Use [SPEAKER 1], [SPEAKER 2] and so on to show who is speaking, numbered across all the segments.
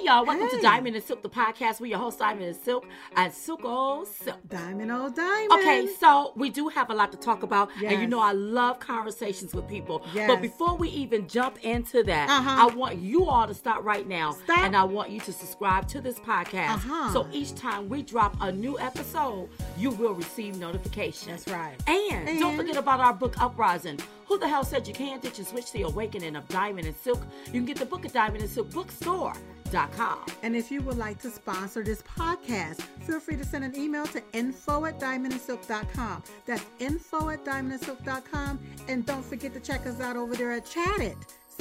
[SPEAKER 1] y'all. Welcome to
[SPEAKER 2] Hey.
[SPEAKER 1] Diamond and Silk, the podcast. We're your host, Diamond and Silk, and Silk Silk.
[SPEAKER 2] Diamond, oh diamond.
[SPEAKER 1] Okay, so we do have a lot to talk about, and you
[SPEAKER 2] Yes.
[SPEAKER 1] know I love conversations with people.
[SPEAKER 2] Yes.
[SPEAKER 1] But before we even jump into that,
[SPEAKER 2] Uh-huh.
[SPEAKER 1] I want you all to start right now,
[SPEAKER 2] Stop.
[SPEAKER 1] and I want you to subscribe to this podcast.
[SPEAKER 2] Uh-huh.
[SPEAKER 1] So each time we drop a new episode, you will receive notifications.
[SPEAKER 2] That's right.
[SPEAKER 1] And don't
[SPEAKER 2] And-
[SPEAKER 1] forget about our book, Uprising. Who the hell said you can't ditch and switch the awakening of Diamond and Silk? You can get the book at Diamond and Silk Bookstore.com.
[SPEAKER 2] And if you would like to sponsor this podcast, feel free to send an email to info@diamondandsilk.com. That's info@diamondandsilk.com. And don't forget to check us out over there at Chattit,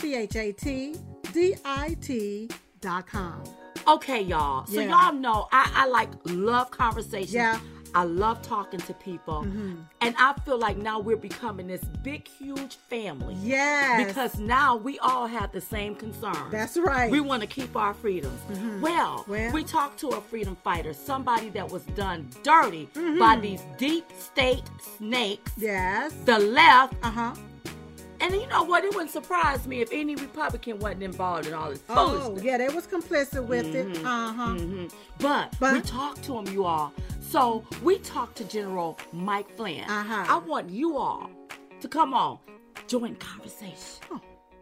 [SPEAKER 2] ChatDit.com.
[SPEAKER 1] Okay, y'all. So
[SPEAKER 2] Yeah.
[SPEAKER 1] y'all know I love conversations.
[SPEAKER 2] Yeah.
[SPEAKER 1] I love talking to people.
[SPEAKER 2] Mm-hmm.
[SPEAKER 1] And I feel like now we're becoming this big, huge family.
[SPEAKER 2] Yes.
[SPEAKER 1] Because now we all have the same concern.
[SPEAKER 2] That's right.
[SPEAKER 1] We want to keep our freedoms. Well,
[SPEAKER 2] Well.
[SPEAKER 1] we talked to a freedom fighter, somebody that was done dirty
[SPEAKER 2] Mm-hmm.
[SPEAKER 1] by these deep state snakes,
[SPEAKER 2] Yes.
[SPEAKER 1] the left.
[SPEAKER 2] Uh-huh.
[SPEAKER 1] And you know what? It wouldn't surprise me if any Republican wasn't involved in all this
[SPEAKER 2] Oh,
[SPEAKER 1] foolishness.
[SPEAKER 2] yeah, they was complicit with it. Uh-huh.
[SPEAKER 1] But we
[SPEAKER 2] But-
[SPEAKER 1] talked to him, you all. So we talked to General Mike Flynn.
[SPEAKER 2] Uh-huh.
[SPEAKER 1] I want you all to come on, join conversation.
[SPEAKER 2] Oh.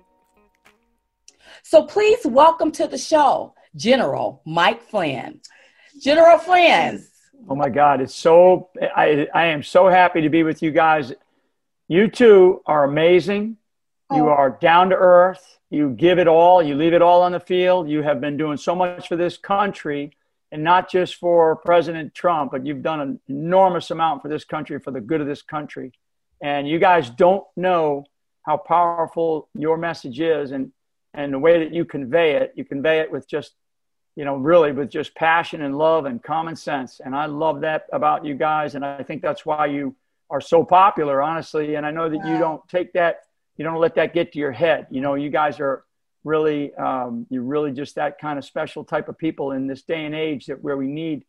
[SPEAKER 1] So please welcome to the show, General Mike Flynn. General Flynn.
[SPEAKER 3] Oh my God, it's so, I am so happy to be with you guys. You two are amazing. You are down to earth. You give it all. You leave it all on the field. You have been doing so much for this country, and not just for President Trump, but you've done an enormous amount for this country, for the good of this country. And you guys don't know how powerful your message is, and the way that you convey it with just, you know, really with just passion and love and common sense. And I love that about you guys. And I think that's why you are so popular, honestly. And I know that you don't take that, you don't let that get to your head. You know, you guys are really, you're really just that kind of special type of people in this day and age that where we need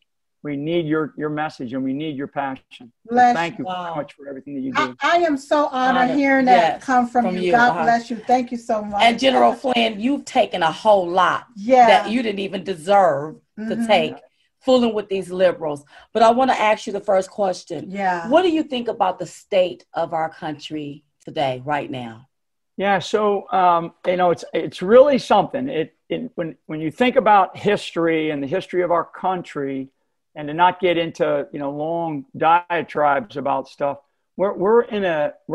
[SPEAKER 3] your message and we need your passion. So
[SPEAKER 2] Bless
[SPEAKER 3] thank you
[SPEAKER 1] you.
[SPEAKER 3] very much for everything that you do.
[SPEAKER 2] I am so honored
[SPEAKER 1] Honored.
[SPEAKER 2] hearing that
[SPEAKER 1] Yes,
[SPEAKER 2] come from
[SPEAKER 1] from
[SPEAKER 2] you.
[SPEAKER 1] you.
[SPEAKER 2] God
[SPEAKER 1] Uh-huh.
[SPEAKER 2] bless you. Thank you so much.
[SPEAKER 1] And General Flynn, you've taken a whole lot
[SPEAKER 2] Yeah.
[SPEAKER 1] that you didn't even deserve to take, fooling with these liberals. But I want to ask you the first question.
[SPEAKER 2] Yeah.
[SPEAKER 1] What do you think about the state of our country today, right now?
[SPEAKER 3] Yeah, so you know, it's really something. When you think about history and the history of our country, and to not get into, you know, long diatribes about stuff, we're in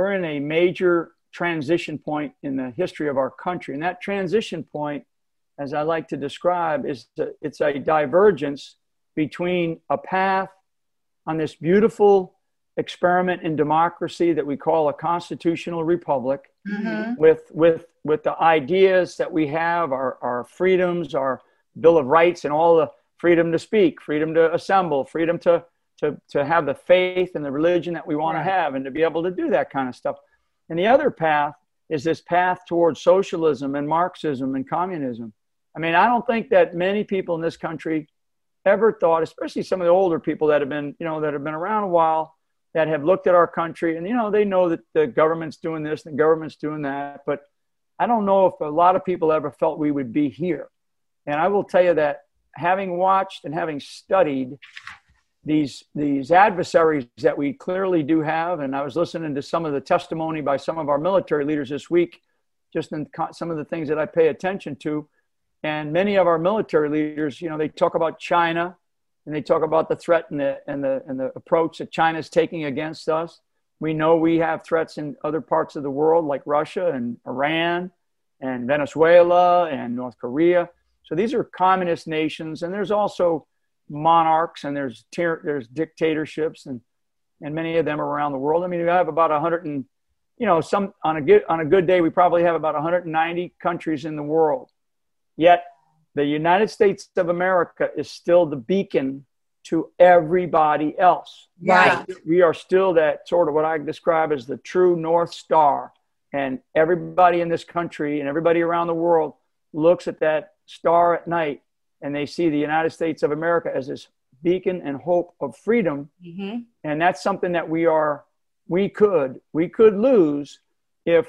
[SPEAKER 3] a major transition point in the history of our country, and that transition point, as I like to describe, it's a divergence between a path on this beautiful experiment in democracy that we call a constitutional republic, with the ideas that we have, our freedoms, our Bill of Rights, and all the freedom to speak, freedom to assemble, freedom to have the faith and the religion that we want to have, and to be able to do that kind of stuff. And the other path is this path towards socialism and Marxism and communism. I mean, I don't think that many people in this country ever thought, especially some of the older people that have been, you know, that have been around a while, that have looked at our country and, you know, they know that the government's doing this, the government's doing that. But I don't know if a lot of people ever felt we would be here. And I will tell you that having watched and having studied these adversaries that we clearly do have, and I was listening to some of the testimony by some of our military leaders this week, just in some of the things that I pay attention to. And many of our military leaders, you know, they talk about China, and they talk about the threat and the approach that China is taking against us. We know we have threats in other parts of the world, like Russia and Iran and Venezuela and North Korea. So these are communist nations, and there's also monarchs, and there's dictatorships, and many of them around the world. I mean, we have about 100 and, you know, some on a good day, we probably have about 190 countries in the world. Yet the United States of America is still the beacon to everybody else.
[SPEAKER 2] Yeah.
[SPEAKER 3] We are still that sort of what I describe as the true North Star. And everybody in this country and everybody around the world looks at that star at night, and they see the United States of America as this beacon and hope of freedom. And that's something that we could lose if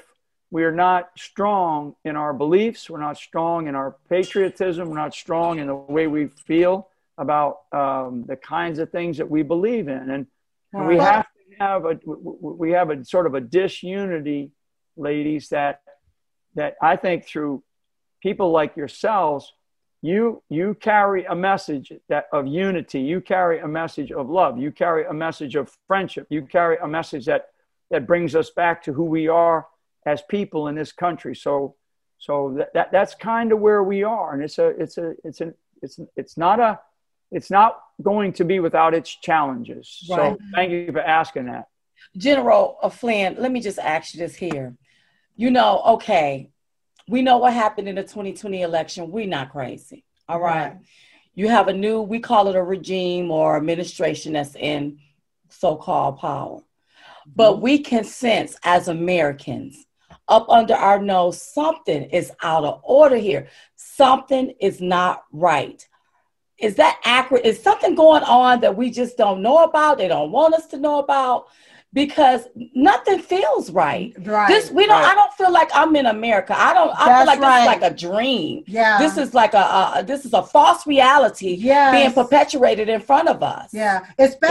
[SPEAKER 3] we are not strong in our beliefs. We're not strong in our patriotism. We're not strong in the way we feel about the kinds of things that we believe in. And we have to have a sort of a disunity, ladies, that I think through people like yourselves, you carry a message of unity. You carry a message of love. You carry a message of friendship. You carry a message that brings us back to who we are as people in this country. So that's kind of where we are. And it's not going to be without its challenges. Right. So thank you for asking that.
[SPEAKER 1] General Flynn, let me just ask you this here. Okay, we know what happened in the 2020 election. We're not crazy. All right. You have we call it a regime or administration that's in so-called power. But we can sense as Americans up under our nose, something is out of order here. Something is not right. Is that accurate? Is something going on that we just don't know about? They don't want us to know about? Because nothing feels right. Right. I don't feel like I'm in America. I feel like this is like a dream. Yeah. This is like a false reality being perpetuated in front of us.
[SPEAKER 2] Yeah.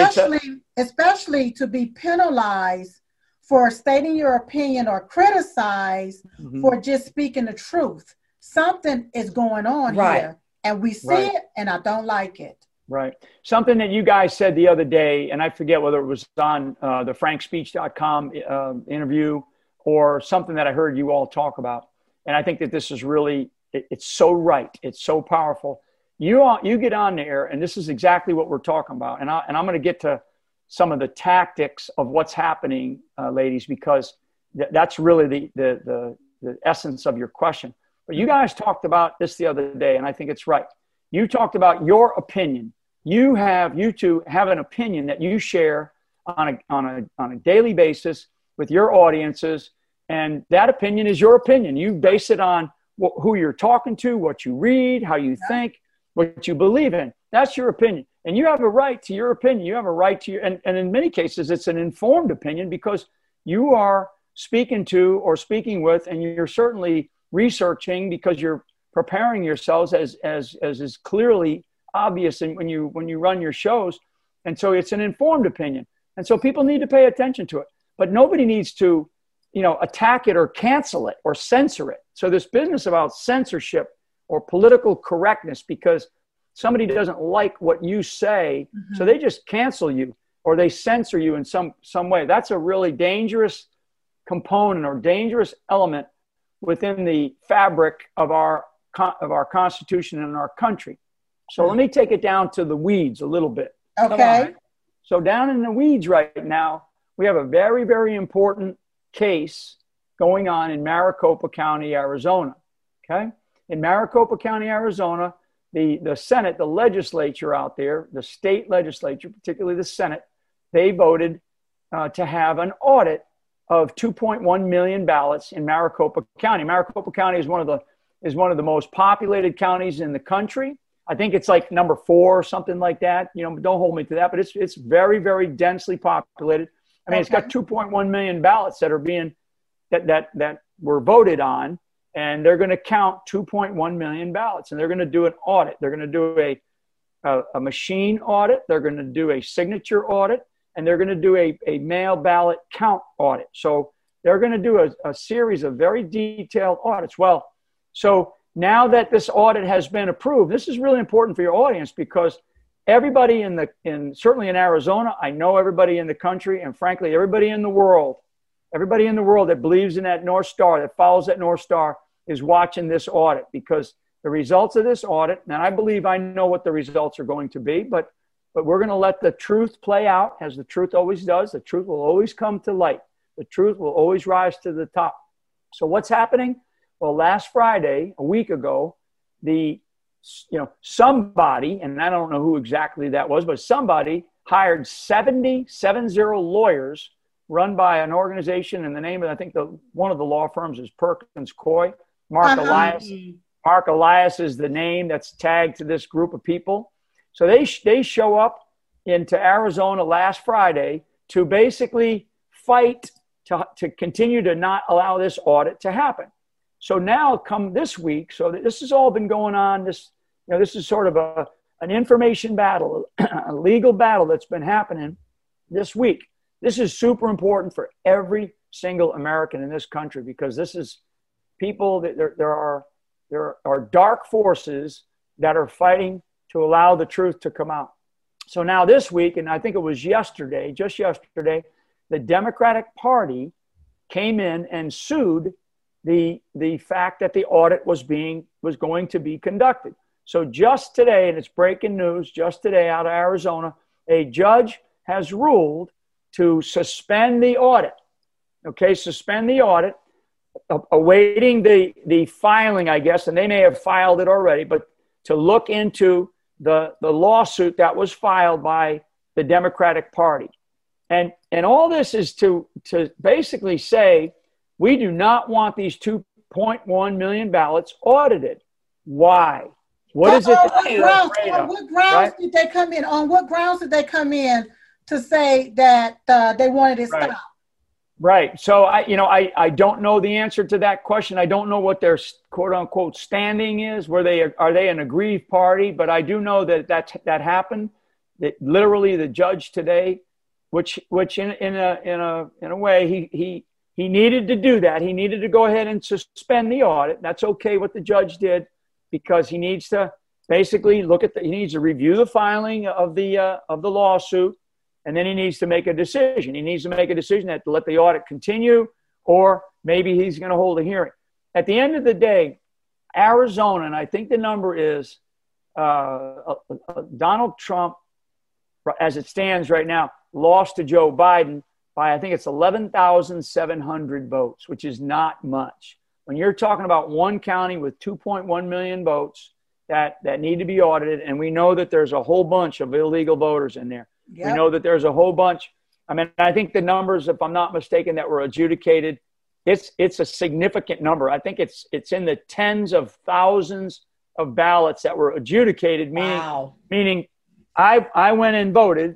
[SPEAKER 2] Especially to be penalized for stating your opinion or criticized for just speaking the truth. Something is going on here, and we see it, and I don't like it.
[SPEAKER 3] Right. Something that you guys said the other day, and I forget whether it was on the frankspeech.com interview or something that I heard you all talk about. And I think that this is really, it's so right. It's so powerful. You get on there, and this is exactly what we're talking about. And I'm going to get to some of the tactics of what's happening, ladies, because that's really the essence of your question. But you guys talked about this the other day, and I think it's right. You talked about your opinion. You two have an opinion that you share on a daily basis with your audiences, and that opinion is your opinion. You base it on who you're talking to, what you read, how you think, what you believe in. That's your opinion, and you have a right to your opinion. You have a right to and in many cases, it's an informed opinion because you are speaking to or speaking with, and you're certainly researching because you're preparing yourselves as is clearly obvious when you run your shows. And so it's an informed opinion. And so people need to pay attention to it, but nobody needs to, attack it or cancel it or censor it. So this business about censorship or political correctness because somebody doesn't like what you say, so they just cancel you or they censor you in some way. That's a really dangerous component or dangerous element within the fabric of our Constitution and our country. So let me take it down to the weeds a little bit.
[SPEAKER 2] Okay.
[SPEAKER 3] So down in the weeds right now, we have a very, very important case going on in Maricopa County, Arizona. Okay. In Maricopa County, Arizona, the Senate, the legislature out there, the state legislature, particularly the Senate, they voted to have an audit of 2.1 million ballots in Maricopa County. Maricopa County is one of the most populated counties in the country. I think it's like number 4 or something like that. Don't hold me to that, but it's very, very densely populated. I mean, It's got 2.1 million ballots that are being that were voted on, and they're going to count 2.1 million ballots, and they're going to do an audit. They're going to do a machine audit. They're going to do a signature audit, and they're going to do a mail ballot count audit. So they're going to do a series of very detailed audits. Well, so now that this audit has been approved, this is really important for your audience because everybody certainly in Arizona, I know everybody in the country, and frankly, everybody in the world that believes in that North Star, that follows that North Star, is watching this audit because the results of this audit, and I believe I know what the results are going to be, but we're going to let the truth play out as the truth always does. The truth will always come to light. The truth will always rise to the top. So what's happening? Well, last Friday, a week ago, somebody, and I don't know who exactly that was, but somebody hired 70 lawyers run by an organization, and the name of, I think one of the law firms is Perkins Coie. Mark Elias. Mark Elias is the name that's tagged to this group of people. So they show up into Arizona last Friday to basically fight to continue to not allow this audit to happen. So now come this week, so this has all been going on. This is sort of an information battle, a legal battle that's been happening this week. This is super important for every single American in this country, because this is people that there are dark forces that are fighting to allow the truth to come out. So now this week, and I think it was just yesterday, the Democratic Party came in and sued the fact that the audit was going to be conducted. So just today, and it's breaking news, just today out of Arizona, a judge has ruled to suspend the audit. Okay, suspend the audit, awaiting the filing, I guess, and they may have filed it already, but to look into the lawsuit that was filed by the Democratic Party. And all this is to basically say, we do not want these 2.1 million ballots audited. Why? What is it?
[SPEAKER 2] On what grounds did they come in? On what grounds did they come in to say that they wanted it stopped?
[SPEAKER 3] Right. So I don't know the answer to that question. I don't know what their quote unquote standing is. Are they an aggrieved party? But I do know that happened. That literally the judge today, which in a way he needed to do that. He needed to go ahead and suspend the audit. That's okay what the judge did, because he needs to basically he needs to review the filing of the lawsuit. And then he needs to make a decision. He needs to make a decision that to let the audit continue, or maybe he's going to hold a hearing. At the end of the day, Arizona, and I think the number is Donald Trump, as it stands right now, lost to Joe Biden by, I think it's 11,700 votes, which is not much. When you're talking about one county with 2.1 million votes that need to be audited, and we know that there's a whole bunch of illegal voters in there. Yep. We know that there's a whole bunch. I mean, I think the numbers, if I'm not mistaken, that were adjudicated, it's a significant number. I think it's in the tens of thousands of ballots that were adjudicated, meaning I went and voted.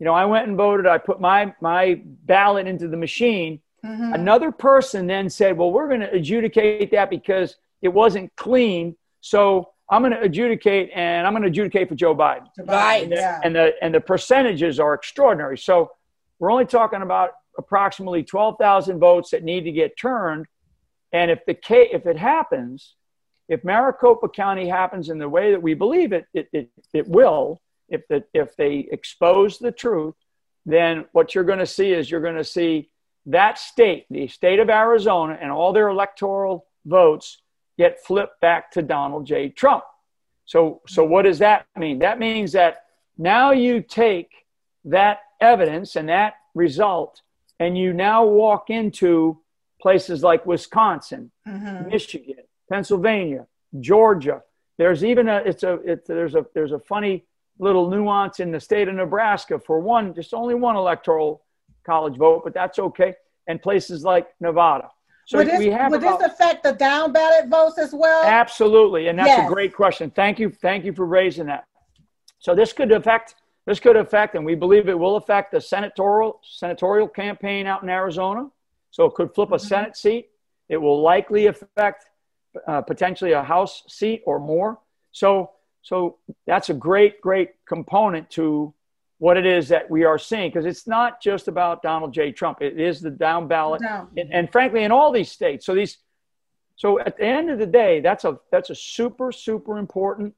[SPEAKER 3] I put my ballot into the machine. Mm-hmm. Another person then said, well, we're going to adjudicate that because it wasn't clean. So I'm going to adjudicate, and I'm going to adjudicate for Joe Biden.
[SPEAKER 1] Right.
[SPEAKER 3] And the percentages are extraordinary. So we're only talking about approximately 12,000 votes that need to get turned. And if it happens, if Maricopa County happens in the way that we believe it will, if they expose the truth, then what you're going to see is that state, the state of Arizona, and all their electoral votes get flipped back to Donald J. Trump. So what does that mean? That means that now you take that evidence and that result, and you now walk into places like Wisconsin, mm-hmm. Michigan, Pennsylvania, Georgia. There's even there's a funny little nuance in the state of Nebraska for just only one electoral college vote, but that's okay. And places like Nevada. So would
[SPEAKER 2] this affect the down ballot votes as well?
[SPEAKER 3] Absolutely, and that's a great question. Thank you for raising that. So this could affect, and we believe it will affect the senatorial campaign out in Arizona. So it could flip a mm-hmm. Senate seat. It will likely affect potentially a House seat or more. So that's a great component to what it is that we are seeing, because it's not just about Donald J. Trump. It is the down ballot, and frankly, in all these states. So at the end of the day, that's a super important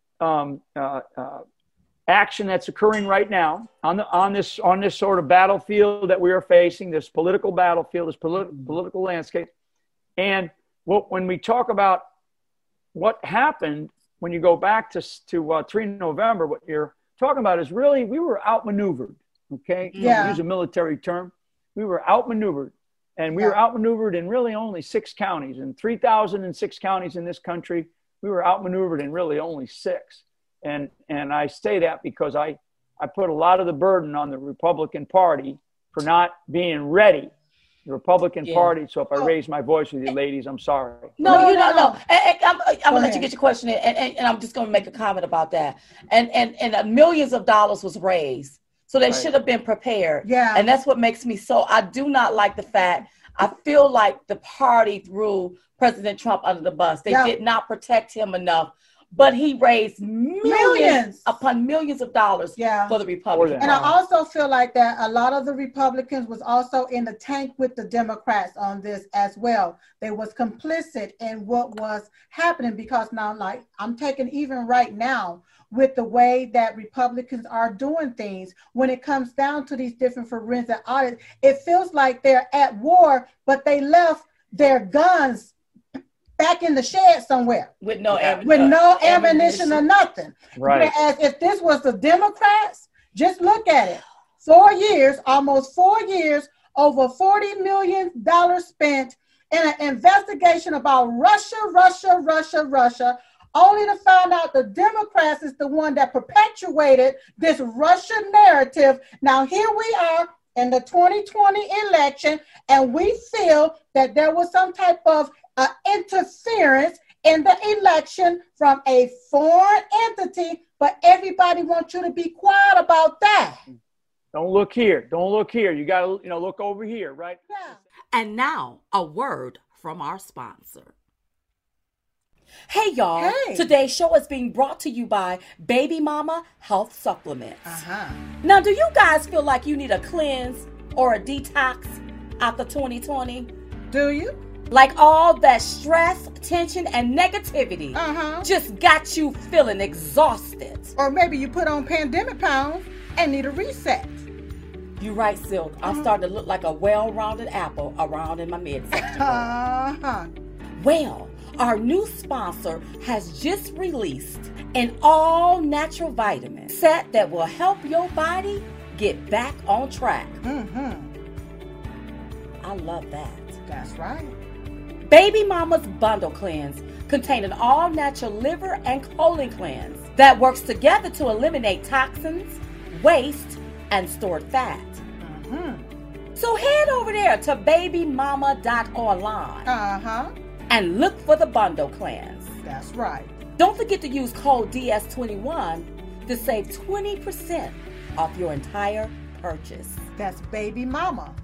[SPEAKER 3] action that's occurring right now on this sort of battlefield that we are facing, this political battlefield, this political landscape. And when we talk about what happened, when you go back to 3 November, what you're talking about is really, we were outmaneuvered. Okay.
[SPEAKER 2] Yeah.
[SPEAKER 3] Use a military term. We were outmaneuvered, and we were outmaneuvered in really only 6 counties, and 3,006 counties in this country. We were outmaneuvered in really only 6. And I say that because I put a lot of the burden on the Republican Party for not being ready. The Republican Party. So if I raise my voice with you ladies, I'm sorry.
[SPEAKER 1] No. I'm going to let you get your question in, and I'm just going to make a comment about that. And millions of dollars was raised So they should have been prepared.
[SPEAKER 2] Yeah.
[SPEAKER 1] And that's what makes me so, I do not like the fact, I feel like the party threw President Trump under the bus. They did not protect him enough. But he raised millions upon millions of dollars for the Republicans.
[SPEAKER 2] And I also feel like that a lot of the Republicans was also in the tank with the Democrats on this as well. They was complicit in what was happening, because now, like, I'm taking even right now with the way that Republicans are doing things when it comes down to these different forensic audits. It feels like they're at war, but they left their guns back in the shed somewhere
[SPEAKER 1] with no
[SPEAKER 2] ammunition or nothing.
[SPEAKER 3] Right.
[SPEAKER 2] Whereas if this was the Democrats, just look at it. 4 years, almost 4 years, over $40 million spent in an investigation about Russia, only to find out the Democrats is the one that perpetuated this Russian narrative. Now here we are in the 2020 election, and we feel that there was some type of interference in the election from a foreign entity, but everybody wants you to be quiet about that.
[SPEAKER 3] Don't look here. Don't look here. You got to, look over here, right?
[SPEAKER 2] Yeah.
[SPEAKER 1] And now a word from our sponsor. Hey, y'all.
[SPEAKER 2] Hey.
[SPEAKER 1] Today's show is being brought to you by Baby Mama Health Supplements. Now, do you guys feel like you need a cleanse or a detox after 2020?
[SPEAKER 2] Do you?
[SPEAKER 1] Like all that stress, tension, and negativity just got you feeling exhausted.
[SPEAKER 2] Or maybe you put on pandemic pounds and need a reset.
[SPEAKER 1] You right, Silk. I'm starting to look like a well-rounded apple around in my midsection. Well, our new sponsor has just released an all-natural vitamin set that will help your body get back on track. I love that.
[SPEAKER 2] That's right.
[SPEAKER 1] Baby Mama's Bundle Cleanse contains an all-natural liver and colon cleanse that works together to eliminate toxins, waste, and stored fat. So head over there to babymama.online and look for the Bundle Cleanse.
[SPEAKER 2] That's right.
[SPEAKER 1] Don't forget to use code DS21 to save 20% off your entire purchase.
[SPEAKER 2] That's babymama.online.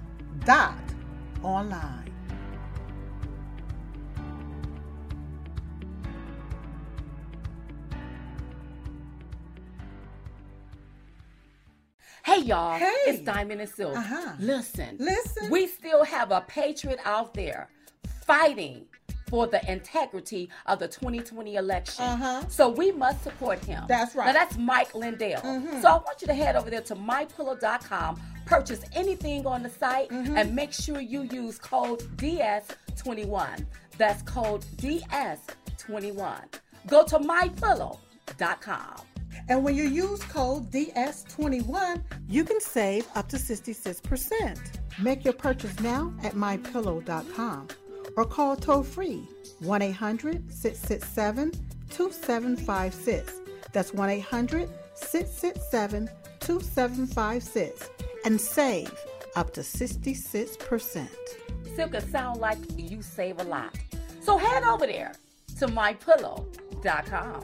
[SPEAKER 1] Hey, y'all.
[SPEAKER 2] Hey.
[SPEAKER 1] It's Diamond and Silk. Listen.
[SPEAKER 2] Listen.
[SPEAKER 1] We still have a patriot out there fighting for the integrity of the 2020 election. So we must support him.
[SPEAKER 2] That's right.
[SPEAKER 1] Now, that's Mike Lindell. So I want you to head over there to mypillow.com, purchase anything on the site, and make sure you use code DS21. That's code DS21. Go to mypillow.com.
[SPEAKER 2] And when you use code DS21, you can save up to 66%. Make your purchase now at mypillow.com or call toll-free 1-800-667-2756. That's 1-800-667-2756 and save up to 66%.
[SPEAKER 1] Silka sound like you save a lot. So head over there to mypillow.com.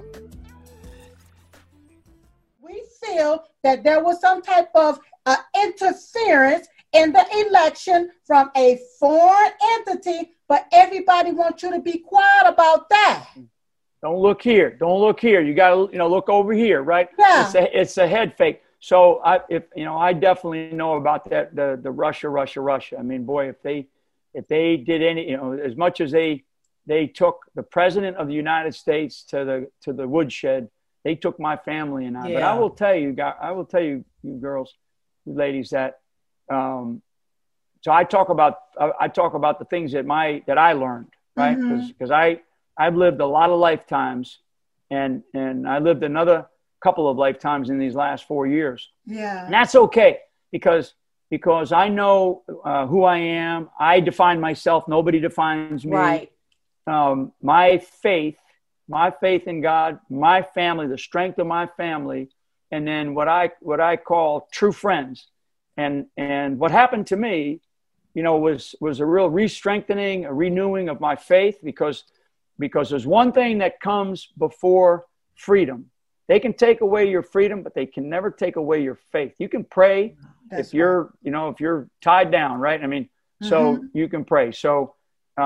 [SPEAKER 2] We feel that there was some type of interference in the election from a foreign entity, but everybody wants you to be quiet about that.
[SPEAKER 3] Don't look here. Don't look here. You got to, look over here, right?
[SPEAKER 2] Yeah.
[SPEAKER 3] It's a head fake. So I definitely know about that. The Russia. I mean, boy, if they did any, as much as they took the president of the United States to the woodshed, they took my family and I.
[SPEAKER 1] Yeah.
[SPEAKER 3] But I will tell you, you girls, you ladies, that. So I talk about the things that I learned, right? Because I've lived a lot of lifetimes, and I lived another couple of lifetimes in these last 4 years.
[SPEAKER 2] Yeah,
[SPEAKER 3] and that's okay because I know who I am. I define myself. Nobody defines me.
[SPEAKER 1] Right.
[SPEAKER 3] My faith in God, my family, the strength of my family, and then what I call true friends. And what happened to me, was a real re-strengthening, a renewing of my faith, because there's one thing that comes before freedom, They can take away your freedom, but they can never take away your faith. You can pray if you're tied down, right? I mean, so you can pray. So,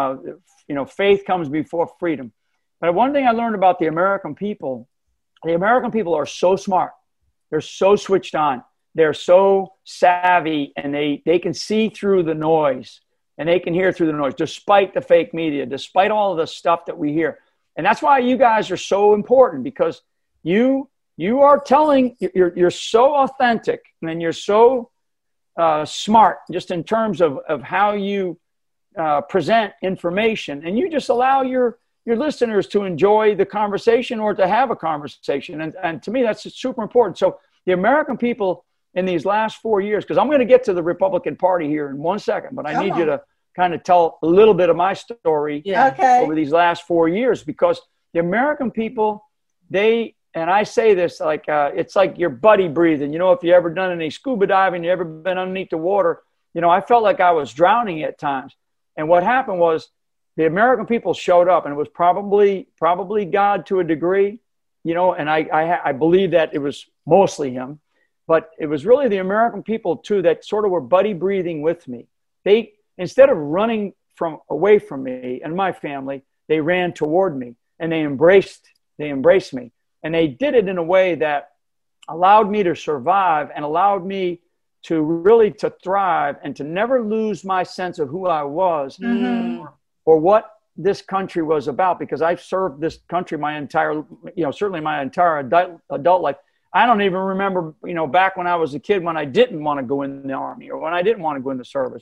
[SPEAKER 3] faith comes before freedom. But one thing I learned about the American people are so smart. They're so switched on. They're so savvy, and they can see through the noise, and they can hear through the noise, despite the fake media, despite all of the stuff that we hear. And that's why you guys are so important, because you are telling, you're so authentic, and you're so smart just in terms of how you present information, and you just allow your listeners to enjoy the conversation or to have a conversation. And to me, that's super important. So the American people in these last 4 years, because I'm going to get to the Republican Party here in 1 second, but I need you to kind of tell a little bit of my story over these last 4 years, because the American people, and I say this like, it's like your buddy breathing. If you ever done any scuba diving, you ever been underneath the water, I felt like I was drowning at times. And what happened was the American people showed up, and it was probably God to a degree, and I believe that it was mostly him, but it was really the American people too that sort of were buddy breathing with me. They, instead of running away from me and my family, they ran toward me, and they embraced me. And they did it in a way that allowed me to survive and allowed me to really to thrive and to never lose my sense of who I was or what this country was about, because I've served this country my entire, certainly my entire adult life. I don't even remember, back when I was a kid, when I didn't want to go in the Army or when I didn't want to go in the service,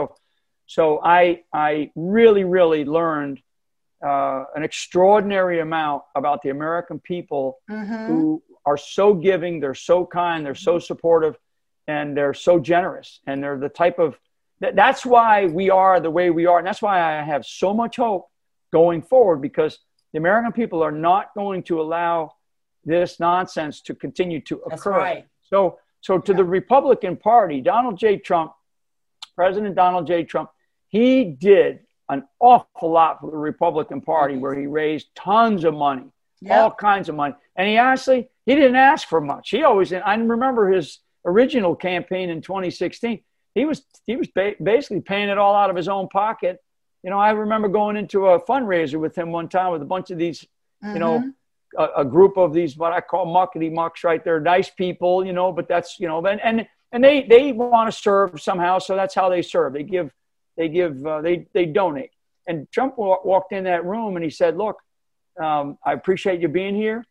[SPEAKER 3] So I really, really learned an extraordinary amount about the American people who are so giving, they're so kind, they're so supportive, and they're so generous. And they're the type of, that's why we are the way we are. And that's why I have so much hope going forward, because the American people are not going to allow this nonsense to continue to occur. That's
[SPEAKER 1] right.
[SPEAKER 3] So to the Republican Party, President Donald J. Trump, he did an awful lot for the Republican Party, where he raised tons of money, all kinds of money. And he didn't ask for much. I remember his original campaign in 2016. He was basically paying it all out of his own pocket. I remember going into a fundraiser with him one time with a bunch of these, a group of these, what I call muckety mucks, right? They're nice people, but that's, and they want to serve somehow. So that's how they serve. They donate. And Trump walked in that room and he said, "Look, I appreciate you being here.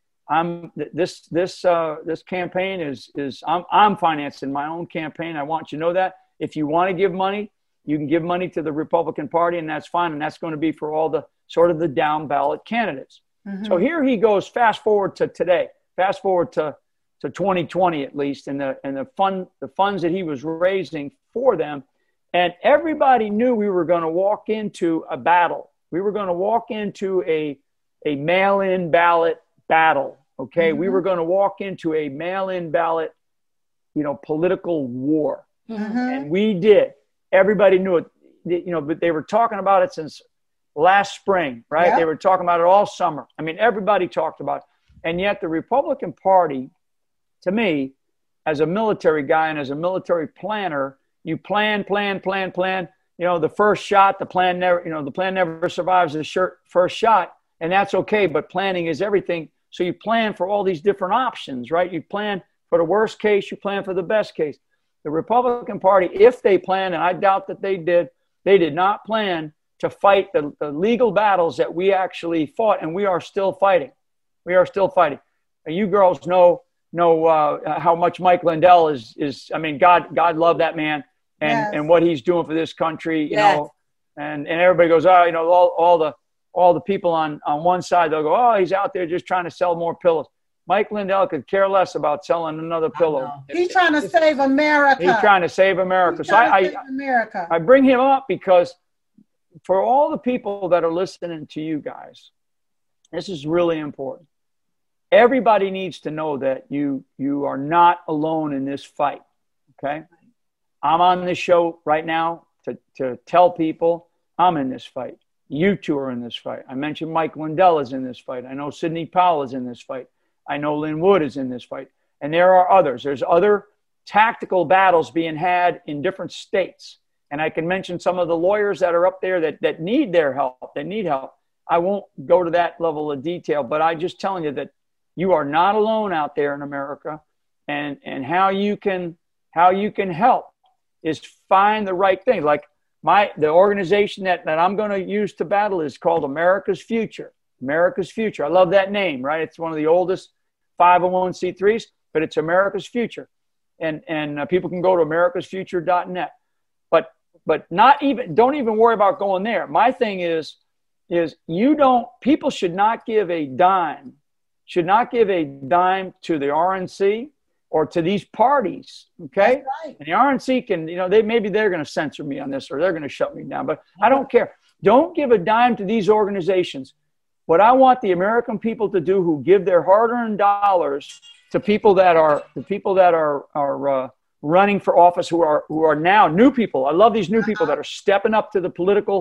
[SPEAKER 3] This campaign is I'm financing my own campaign. I want you to know that. If you want to give money, you can give money to the Republican Party, and that's fine. And that's going to be for all the sort of the down ballot candidates." So here he goes. Fast forward to today. Fast forward to 2020 at least, and the funds that he was raising for them. And everybody knew we were going to walk into a battle. We were going to walk into a mail-in ballot battle. Okay. We were going to walk into a mail-in ballot, political war. And we did. Everybody knew it, but they were talking about it since last spring, right? Yep. They were talking about it all summer. I mean, everybody talked about it. And yet the Republican Party, to me, as a military guy and as a military planner, you plan. The first shot, the plan never survives the first shot, and that's okay. But planning is everything. So you plan for all these different options, right? You plan for the worst case, you plan for the best case. The Republican Party, if they planned, and I doubt that they did not plan to fight the legal battles that we actually fought, and we are still fighting. And you girls know how much Mike Lindell is. I mean, God love that man. And what he's doing for this country, you know, and everybody goes, all the people on one side, they'll go, oh, he's out there just trying to sell more pillows. Mike Lindell could care less about selling another pillow.
[SPEAKER 2] He's trying to save America.
[SPEAKER 3] He's trying to save America. So I bring him up because for all the people that are listening to you guys, this is really important. Everybody needs to know that you are not alone in this fight. Okay. I'm on this show right now to tell people I'm in this fight. You two are in this fight. I mentioned Mike Lindell is in this fight. I know Sidney Powell is in this fight. I know Lynn Wood is in this fight. And there are others. There's other tactical battles being had in different states. And I can mention some of the lawyers that are up there that need their help, that need help. I won't go to that level of detail, but I'm just telling you that you are not alone out there in America. And how you can help is find the right thing. Like the organization that I'm going to use to battle is called America's Future. America's Future. I love that name, right? It's one of the oldest 501c3s, but it's America's Future. And people can go to americasfuture.net. But don't even worry about going there. My thing is people should not give a dime to the RNC or to these parties. Okay.
[SPEAKER 2] Right.
[SPEAKER 3] And the RNC can, maybe they're going to censor me on this or they're going to shut me down, but I don't care. Don't give a dime to these organizations. What I want the American people to do who give their hard-earned dollars to people that are running for office, who are now new people. I love these new people that are stepping up to the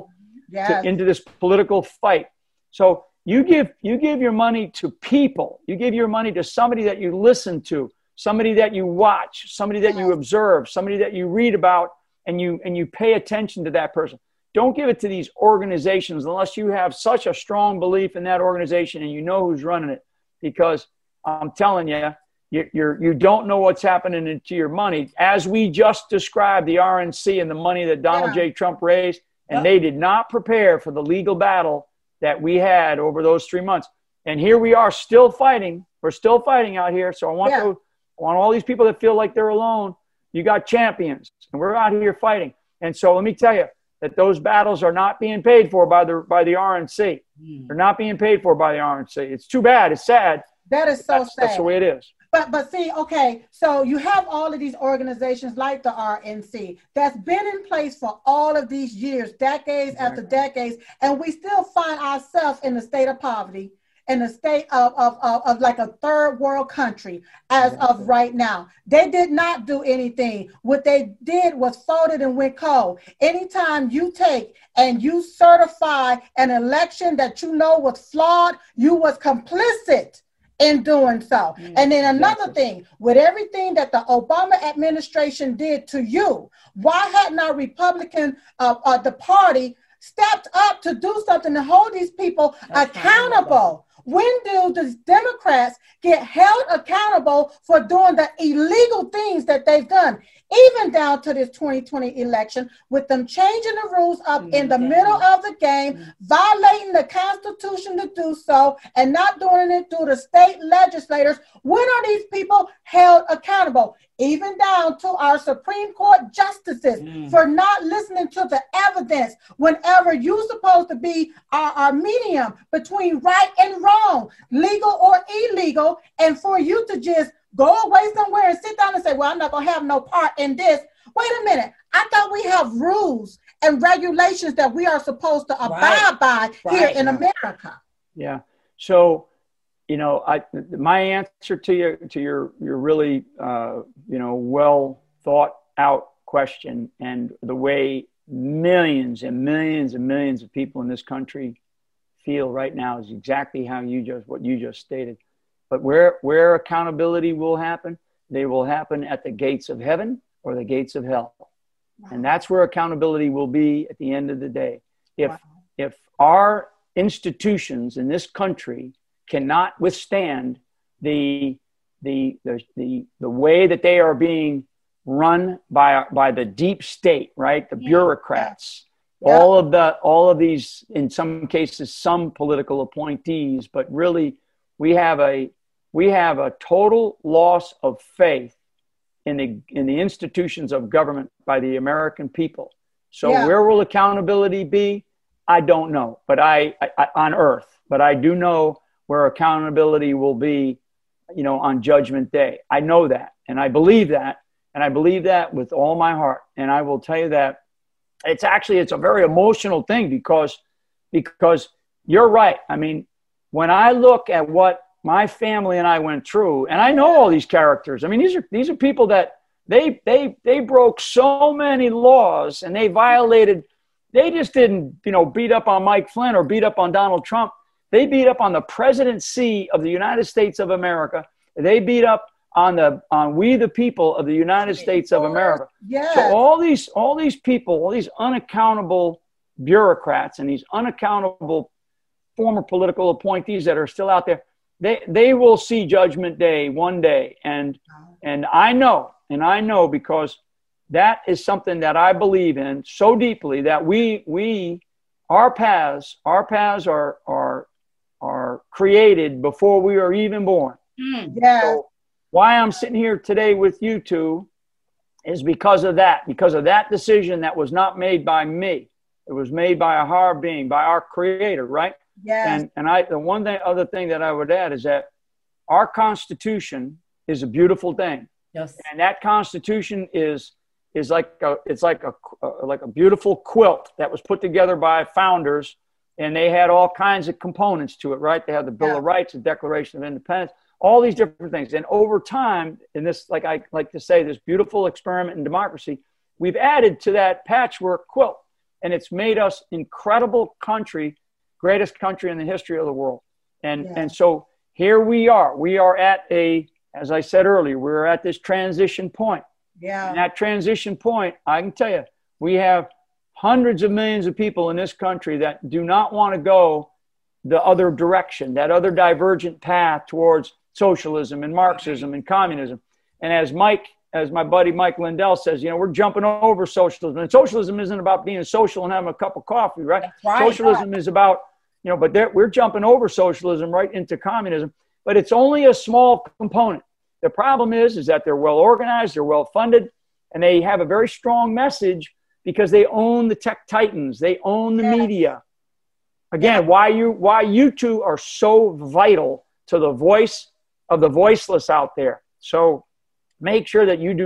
[SPEAKER 3] into this political fight. So you give your money to people. You give your money to somebody that you listen to, somebody that you watch, somebody that you observe, somebody that you read about, and you pay attention to that person. Don't give it to these organizations unless you have such a strong belief in that organization and you know who's running it. Because I'm telling you, you don't know what's happening to your money. As we just described, the RNC and the money that Donald J. Trump raised, and they did not prepare for the legal battle that we had over those 3 months. And here we are still fighting. We're still fighting out here. So I want all these people that feel like they're alone. You got champions, and we're out here fighting. And so let me tell you that those battles are not being paid for by the RNC. They're not being paid for by the RNC. It's too bad. It's sad.
[SPEAKER 2] That is so sad.
[SPEAKER 3] That's the way it is.
[SPEAKER 2] But see, okay, so you have all of these organizations like the RNC that's been in place for all of these years, decades after decades, and we still find ourselves in the state of poverty, in a state of like a third world country as of right now. They did not do anything. What they did was folded and went cold. Anytime you take and you certify an election that you know was flawed, you was complicit in doing so. And then another thing, with everything that the Obama administration did to you, why hadn't our Republican, the party, stepped up to do something to hold these people accountable? When do the Democrats get held accountable for doing the illegal things that they've done? Even down to this 2020 election, with them changing the rules up in the middle of the game, violating the Constitution to do so, and not doing it through the state legislators. When are these people held accountable? Even down to our Supreme Court justices for not listening to the evidence whenever you're supposed to be our medium between right and wrong, legal or illegal, and for you to just go away somewhere and sit down and say, well, I'm not going to have no part in this. Wait a minute. I thought we have rules and regulations that we are supposed to abide by here in America.
[SPEAKER 3] Yeah. So, my answer to your really, well thought out question, and the way millions and millions and millions of people in this country feel right now is exactly what you just stated. But where accountability will happen, they will happen at the gates of heaven or the gates of hell. And that's where accountability will be at the end of the day. If our institutions in this country cannot withstand the way that they are being run by the deep state, right? The bureaucrats, all of these, in some cases, some political appointees, but really we have a total loss of faith in the institutions of government by the American people. So where will accountability be? I don't know, but I on earth, but I do know where accountability will be, on Judgment Day. I know that, and I believe that, with all my heart. And I will tell you that it's a very emotional thing because you're right. I mean, when I look at what my family and I went through, and I know all these characters. I mean, these are people that they broke so many laws, and they violated. They just didn't, beat up on Mike Flynn or beat up on Donald Trump. They beat up on the presidency of the United States of America. They beat up on we the people of the United States of America.
[SPEAKER 2] Yes.
[SPEAKER 3] So all these people, all these unaccountable bureaucrats and these unaccountable former political appointees that are still out there, they will see Judgment Day one day. And I know because that is something that I believe in so deeply that our paths are created before we are even born.
[SPEAKER 2] Yes.
[SPEAKER 3] So why I'm sitting here today with you two is because of that decision that was not made by me. It was made by a higher being, by our Creator, right?
[SPEAKER 2] Yes.
[SPEAKER 3] And the other thing that I would add is that our Constitution is a beautiful thing.
[SPEAKER 1] Yes.
[SPEAKER 3] And that Constitution is like a beautiful quilt that was put together by founders, and they had all kinds of components to it, right? They had the Bill of Rights, the Declaration of Independence, all these different things. And over time, in this, like I like to say, this beautiful experiment in democracy, we've added to that patchwork quilt, and it's made us incredible country, greatest country in the history of the world. And so here we are. We are at as I said earlier, we're at this transition point.
[SPEAKER 2] Yeah.
[SPEAKER 3] And that transition point, I can tell you, we have hundreds of millions of people in this country that do not want to go the other direction, that other divergent path towards socialism and Marxism and communism. And as my buddy Mike Lindell says, we're jumping over socialism. And socialism isn't about being social and having a cup of coffee, right?
[SPEAKER 1] That's right.
[SPEAKER 3] Socialism is about, but we're jumping over socialism right into communism. But it's only a small component. The problem is that they're well organized, they're well funded, and they have a very strong message because they own the tech titans, they own the media. Again, why you two are so vital to the voice of the voiceless out there. So make sure that you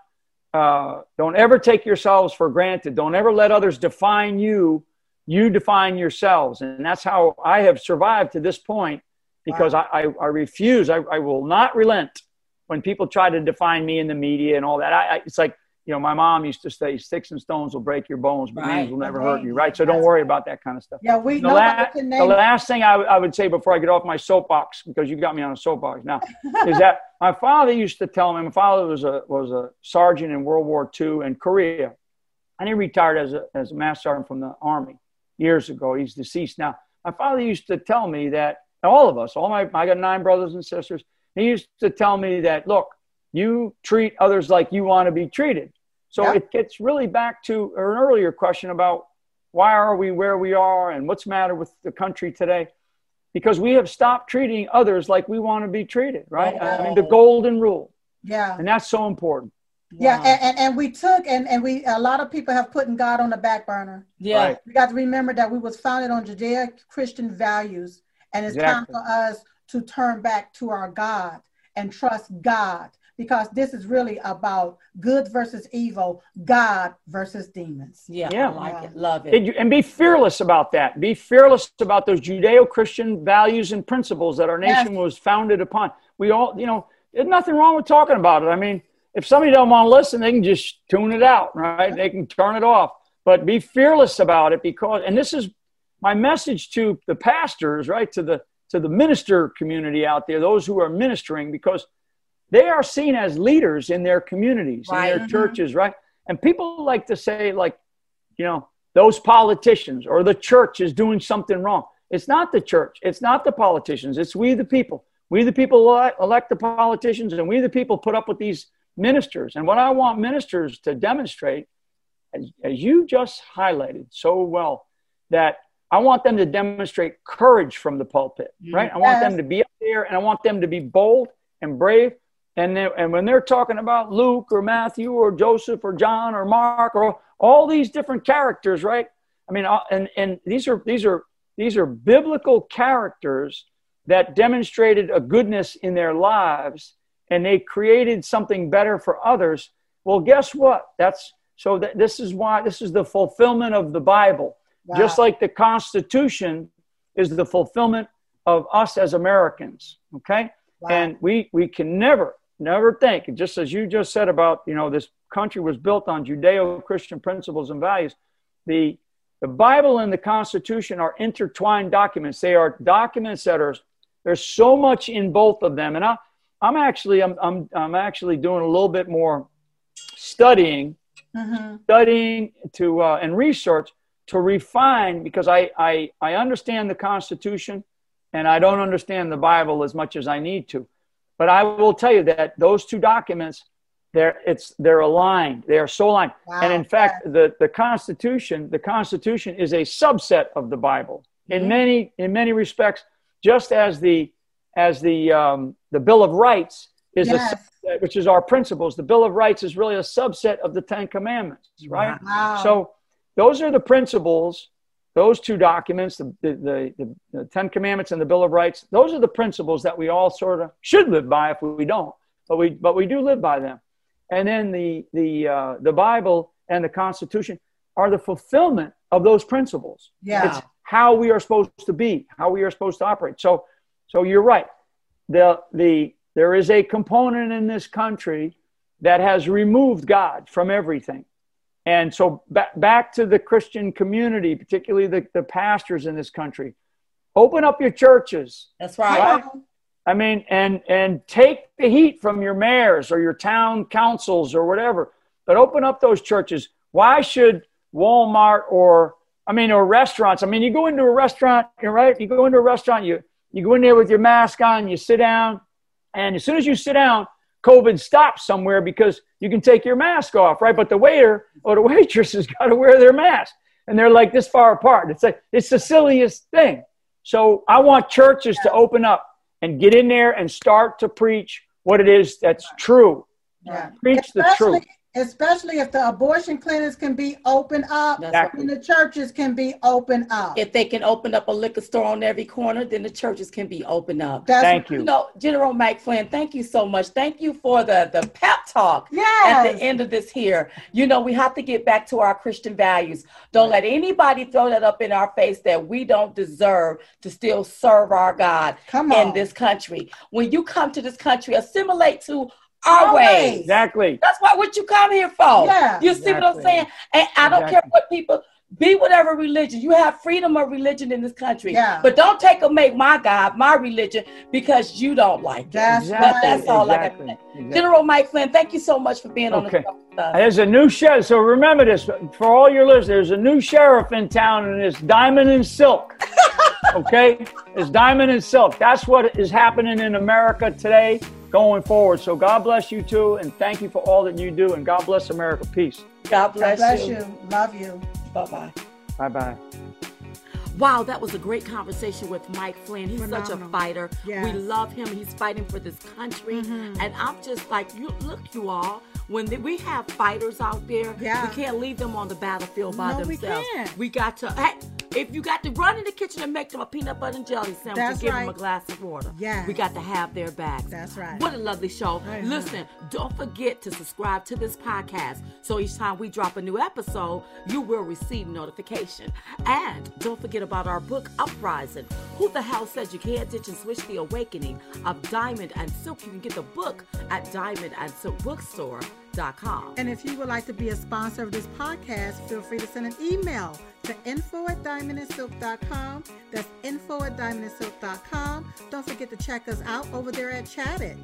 [SPEAKER 3] don't ever take yourselves for granted. Don't ever let others define you. You define yourselves. And that's how I have survived to this point, because I refuse. I will not relent when people try to define me in the media and all that. It's like, my mom used to say, sticks and stones will break your bones, but names will never hurt you, right? So don't worry about that kind of stuff.
[SPEAKER 2] Yeah,
[SPEAKER 3] the last thing I would say before I get off my soapbox, because you got me on a soapbox now, is that my father used to tell me, my father was a sergeant in World War II in Korea, and he retired as a master sergeant from the Army years ago. He's deceased now. My father used to tell me that all of us, I got 9 brothers and sisters. He used to tell me that, look, you treat others like you want to be treated. So it gets really back to an earlier question about why are we where we are and what's the matter with the country today? Because we have stopped treating others like we want to be treated, right? I mean, the golden rule. Yeah. And that's so important.
[SPEAKER 2] Yeah. Wow. And we took, and a lot of people have put God on the back burner.
[SPEAKER 1] Yeah.
[SPEAKER 3] Right.
[SPEAKER 2] We got to remember that we was founded on Judeo-Christian values, and it's time for us to turn back to our God and trust God, because this is really about good versus evil, God versus demons.
[SPEAKER 1] Yeah. I like it. Love it.
[SPEAKER 3] And be fearless about that. Be fearless about those Judeo-Christian values and principles that our nation was founded upon. We all, there's nothing wrong with talking about it. I mean, if somebody don't want to listen, they can just tune it out, right? They can turn it off. But be fearless about it, because, and this is my message to the pastors, right? To the minister community out there, those who are ministering, because they are seen as leaders in their communities, in their churches, right? And people like to say, like, those politicians or the church is doing something wrong. It's not the church. It's not the politicians. It's we the people. We the people elect the politicians, and we the people put up with these ministers. And what I want ministers to demonstrate, as you just highlighted so well, that I want them to demonstrate courage from the pulpit, right? I want them to be up there, and I want them to be bold and brave. And when they're talking about Luke or Matthew or Joseph or John or Mark or all these different characters, right? I mean, and these are biblical characters that demonstrated a goodness in their lives, and they created something better for others. Well, guess what? This is the fulfillment of the Bible. Wow. Just like the Constitution is the fulfillment of us as Americans. Okay. Wow. And we can never think, just as you just said about, this country was built on Judeo-Christian principles and values. The The Bible and the Constitution are intertwined documents. They are documents that there's so much in both of them. And I'm actually doing a little bit more studying to and research to refine, because I understand the Constitution and I don't understand the Bible as much as I need to. But I will tell you that those two documents, they're aligned. They are so aligned. Wow. And in fact, the Constitution is a subset of the Bible in many respects, just as the Bill of Rights is a subset, which is our principles. The Bill of Rights is really a subset of the Ten Commandments, right?
[SPEAKER 2] Wow.
[SPEAKER 3] So those are the principles. Those two documents, the Ten Commandments and the Bill of Rights, those are the principles that we all sort of should live by if we don't, but we do live by them. And then the Bible and the Constitution are the fulfillment of those principles.
[SPEAKER 2] Yeah.
[SPEAKER 3] It's how we are supposed to be, how we are supposed to operate. So you're right. There is a component in this country that has removed God from everything. And so back to the Christian community, particularly the pastors in this country, open up your churches.
[SPEAKER 1] That's right.
[SPEAKER 3] I mean, and take the heat from your mayors or your town councils or whatever, but open up those churches. Why should Walmart or restaurants? I mean, you go into a restaurant, right? You go into a restaurant, you go in there with your mask on, you sit down, and as soon as you sit down, COVID stops somewhere because you can take your mask off, right? But the waiter or the waitress has got to wear their mask, and they're like this far apart. It's the silliest thing. So I want churches to open up and get in there and start to preach what it is that's true.
[SPEAKER 2] Yeah.
[SPEAKER 3] Preach the truth.
[SPEAKER 2] Especially if the abortion clinics can be opened up, and the churches can be opened up.
[SPEAKER 1] If they can open up a liquor store on every corner, then the churches can be opened up.
[SPEAKER 3] Thank you.
[SPEAKER 1] General Mike Flynn, thank you so much. Thank you for the pep talk at the end of this here. We have to get back to our Christian values. Don't let anybody throw that up in our face that we don't deserve to still serve our God in this country. When you come to this country, assimilate to our ways.
[SPEAKER 3] Exactly.
[SPEAKER 1] That's what you come here for.
[SPEAKER 2] Yeah.
[SPEAKER 1] You see what I'm saying? And I don't care what people be, whatever religion. You have freedom of religion in this country.
[SPEAKER 2] Yeah.
[SPEAKER 1] But don't make my God, my religion, because you don't like it. That's all I got to say. General Mike Flynn, thank you so much for being on the show with us.
[SPEAKER 3] There's a new sheriff. So remember this, for all your listeners, there's a new sheriff in town, and it's Diamond and Silk. Okay? It's Diamond and Silk. That's what is happening in America today, going forward. So God bless you too, and thank you for all that you do, and God bless America. Peace.
[SPEAKER 1] God bless
[SPEAKER 2] you. Love you.
[SPEAKER 1] Bye-bye.
[SPEAKER 3] Bye-bye.
[SPEAKER 1] Wow, that was a great conversation with Mike Flynn. He's such a fighter.
[SPEAKER 2] Yes.
[SPEAKER 1] We love him. He's fighting for this country. And I'm just like, look, you all, when we have fighters out there, we can't leave them on the battlefield by themselves. We got to, if you got to run in the kitchen and make them a peanut butter and jelly sandwich and give them a glass of water, we got to have their backs.
[SPEAKER 2] That's right.
[SPEAKER 1] What a lovely show. Listen, don't forget to subscribe to this podcast so each time we drop a new episode, you will receive notification. And don't forget about our book, Uprising. Who the hell said you can't ditch and switch the awakening of Diamond and Silk? You can get the book at Diamond and Silk Bookstore.com.
[SPEAKER 2] And if you would like to be a sponsor of this podcast, feel free to send an email to info@diamondandsilk.com. That's info@diamondandsilk.com. Don't forget to check us out over there at Chattit,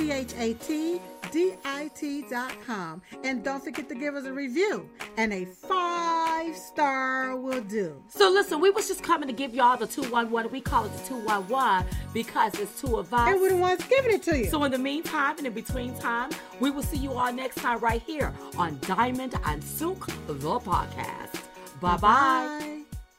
[SPEAKER 2] ChatDit.com. And don't forget to give us a review, and a 5-star will do.
[SPEAKER 1] So listen, we was just coming to give y'all the 211. We call it the 211 because it's two of us.
[SPEAKER 2] And we're the ones giving it to you.
[SPEAKER 1] So in the meantime and in between time, we will see you all next time right here on Diamond and Silk, the podcast. Bye-bye.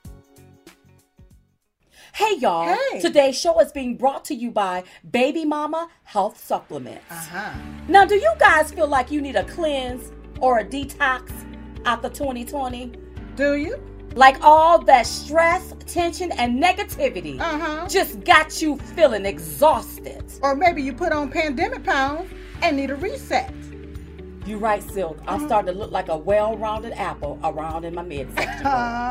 [SPEAKER 1] Hey, y'all.
[SPEAKER 2] Hey.
[SPEAKER 1] Today's show is being brought to you by Baby Mama Health Supplements. Now, do you guys feel like you need a cleanse or a detox after 2020?
[SPEAKER 2] Do you?
[SPEAKER 1] Like all that stress, tension, and negativity just got you feeling exhausted.
[SPEAKER 2] Or maybe you put on pandemic pounds and need a reset.
[SPEAKER 1] You right, Silk. I'm starting to look like a well-rounded apple around in my midsection.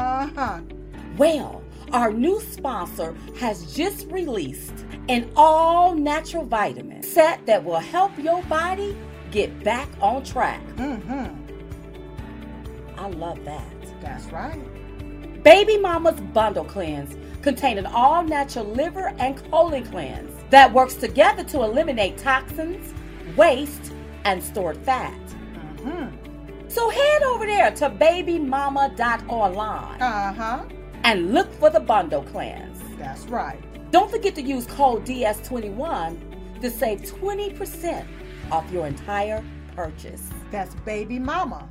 [SPEAKER 1] Well, our new sponsor has just released an all-natural vitamin set that will help your body get back on track. I love that.
[SPEAKER 2] That's right.
[SPEAKER 1] Baby Mama's Bundle Cleanse, containing all-natural liver and colon cleanse that works together to eliminate toxins, waste, and stored fat. So head over there to babymama.online and look for the Bundle Cleanse.
[SPEAKER 2] That's right.
[SPEAKER 1] Don't forget to use code DS21 to save 20% off your entire purchase.
[SPEAKER 2] That's babymama.online.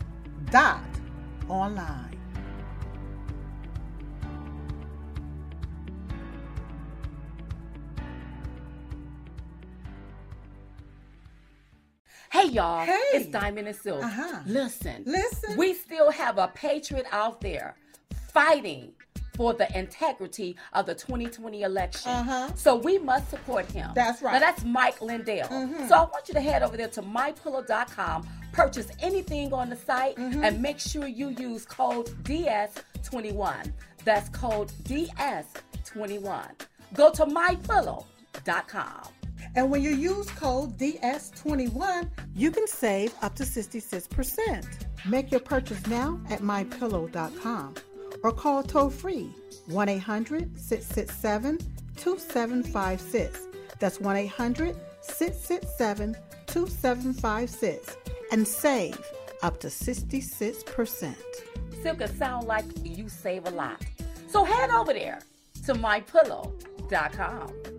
[SPEAKER 1] Hey y'all,
[SPEAKER 2] Hey.
[SPEAKER 1] it's Diamond and Silk. Listen, we still have a patriot out there fighting for the integrity of the 2020 election. So we must support him.
[SPEAKER 2] That's right.
[SPEAKER 1] Now that's Mike Lindell. So I want you to head over there to mypillow.com, purchase anything on the site, and make sure you use code DS21. That's code DS21. Go to mypillow.com.
[SPEAKER 2] And when you use code DS21, you can save up to 66%. Make your purchase now at mypillow.com or call toll-free 1-800-667-2756. That's 1-800-667-2756 and save up to 66%.
[SPEAKER 1] Silk, it sound like you save a lot. So head over there to mypillow.com.